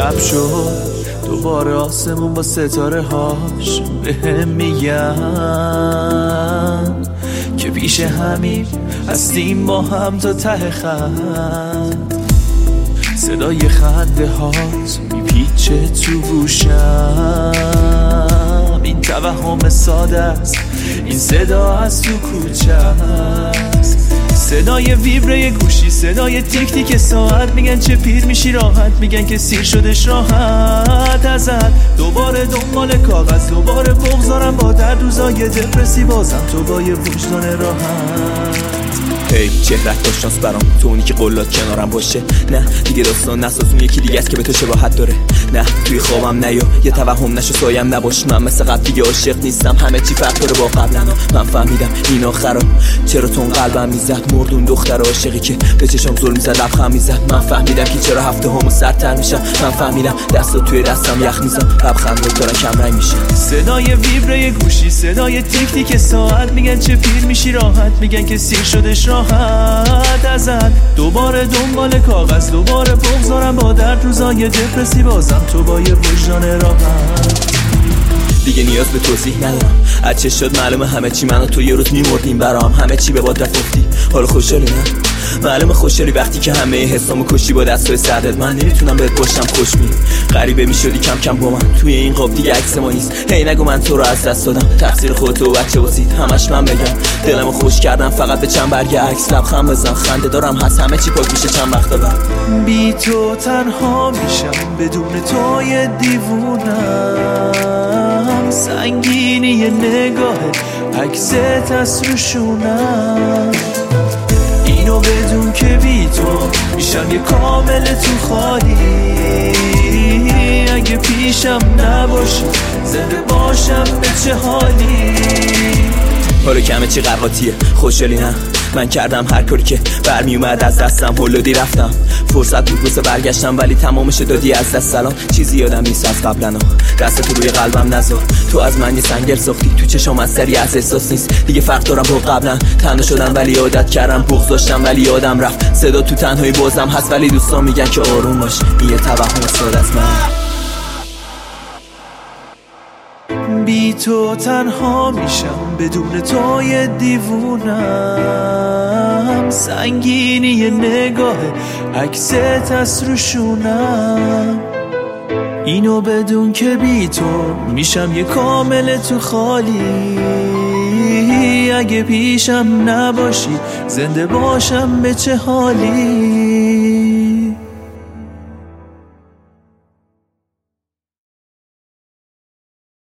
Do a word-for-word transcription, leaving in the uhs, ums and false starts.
شب شد دوباره آسمون با ستاره هاش بهم میگن که پیش همین هستیم با هم تا ته خط. صدای خنده هات میپیچه تو گوشم، این توهم ساده است، این صدا از تو کوچه است. صدای ویبره گوشی، صدای تیک تیک ساعت، میگن چه پیر میشی راحت، میگن که سیر شدش راحت ازت. دوباره دنبال کاغذ، دوباره بغضارم با در روزای دپرسی، بازم تو با یه وجدان راحت. هی hey, چهرت با شانس برام، تو اونی که قولات کنارم باشه. نه دیگه داستان نساز، اون یکی دیگه است که به تو شباهت داره. نه توی خوابم نیا، یه توهم نشو سایم نباش. من مثل قبل دیگه عاشق نیستم، همه چی فرق داره با قبلا. من فهمیدم این آخرا چرا تون قلبم میزد، مردون دختر عاشقی که به چشام ظلم میزد، لبخند میزد. من فهمیدم که چرا هفته همو سردتر میشم. من فهمیدم دستا توی دستم یخ میزم، لبخندات دارن کم رنگ میشه. صدای ویبره گوشی، صدای تیک تیک ساعت، میگن چه پیر میشی راحت، میگن که سیر شدش راحت ازت. دوباره دنبال کاغذ، دوباره بغضارم با درد روزای دپرسی، بازم تو با یه وجدان راحت. دیگه نیاز به توضیح ندارم، از چه شد معلومه همه چی. من و تو یه روز میمردیم برام، همه چی به باد رفت افتی. حالا خوشحالی نه؟ معلومه خوشحالی وقتی که همه حسامو کشی با دستای سردت. من نمیتونم بهت باشم خوشبین، غریبه میشدی کم کم با من توی این قاب، دیگه عکس ما نیست. هی نگو من تو رو از دست دادم، تقصیر خودت و بچه بازید همش من بگم. دلمو خوش کردم فقط به چند برگ عکس، لبخند بزن خنده دارم هست، همه چی پاک میشه چند وقتا بعد. بی تو تنها میشم، بدون تو یه دیوونم، سنگینی نگاه عکست از روشونم. اینو بدون که بی تو میشم یه کامل تو خالی، اگه پیشم نباشی زنده باشم به چه حالی. حالا کمه چی قرقاتیه، خوشحالی نه؟ من کردم هر کاری که برمی اومد از دستم، هلودی رفتم فرصت بود واسه برگشتم، ولی تمامش دادی از دست. سلام چیزی یادم نیست از قبلنا، دست تو روی قلبم نذار. تو از من یه سنگر ساختی، تو چشام از سری از احساس نیست دیگه فرق دارم با قبلا. تنها شدم ولی عادت کردم، بغض داشتم ولی یادم رفت. صدا تو تنهایی بازم هست، ولی دوستان میگن که آروم باش، این یه توهم ساده است. من بی تو تنها میشم، بدون تو یه دیوونم، سنگینی نگاه عکست از روشونم. اینو بدون که بی تو میشم یه کامل تو خالی، اگه پیشم نباشی زنده باشم به چه حالی.